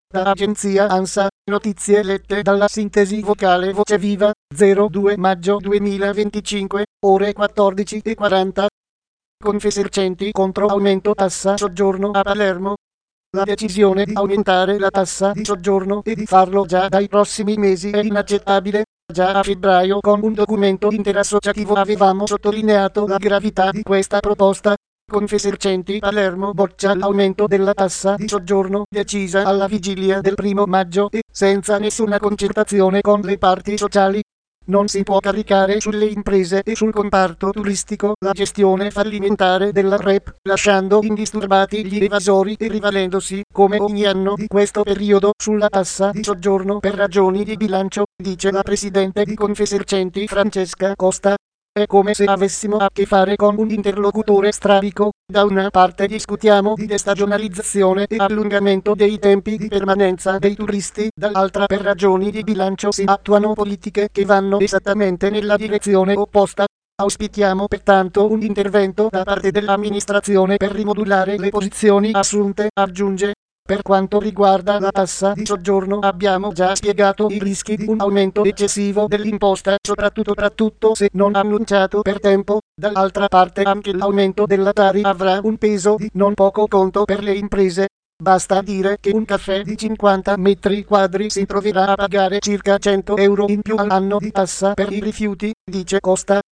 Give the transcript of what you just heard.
Da agenzia ANSA, notizie lette dalla sintesi vocale Voce Viva, 02 maggio 2025, ore 14:40. Confesercenti contro aumento tassa soggiorno a Palermo. La decisione di aumentare la tassa di soggiorno e di farlo già dai prossimi mesi è inaccettabile. Già a febbraio con un documento interassociativo avevamo sottolineato la gravità di questa proposta. Confesercenti Palermo boccia l'aumento della tassa di soggiorno decisa alla vigilia del 1° maggio e senza nessuna concertazione con le parti sociali. Non si può caricare sulle imprese e sul comparto turistico la gestione fallimentare della REP, lasciando indisturbati gli evasori e rivalendosi, come ogni anno di questo periodo, sulla tassa di soggiorno per ragioni di bilancio, dice la presidente di Confesercenti Francesca Costa. È come se avessimo a che fare con un interlocutore strabico. Da una parte discutiamo di destagionalizzazione e allungamento dei tempi di permanenza dei turisti, dall'altra per ragioni di bilancio si attuano politiche che vanno esattamente nella direzione opposta. Auspichiamo pertanto un intervento da parte dell'amministrazione per rimodulare le posizioni assunte, aggiunge. Per quanto riguarda la tassa di soggiorno abbiamo già spiegato i rischi di un aumento eccessivo dell'imposta, soprattutto se non annunciato per tempo. Dall'altra parte anche l'aumento della Tari avrà un peso di non poco conto per le imprese. Basta dire che un caffè di 50 metri quadri si troverà a pagare circa 100 euro in più all'anno di tassa per i rifiuti, dice Costa.